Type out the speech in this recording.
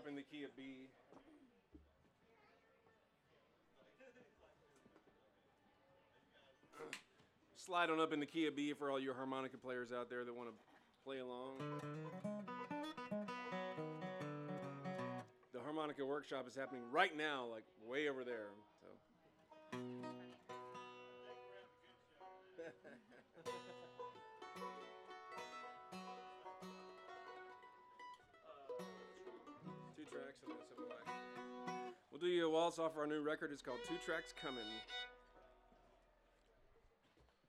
up in the key of B. Slide on up in the key of B for all your harmonica players out there that want to play along. The harmonica workshop is happening right now, like way over there. So. 2 tracks and then something like. We'll do you a waltz off our new record. It's called 2 Tracks Coming.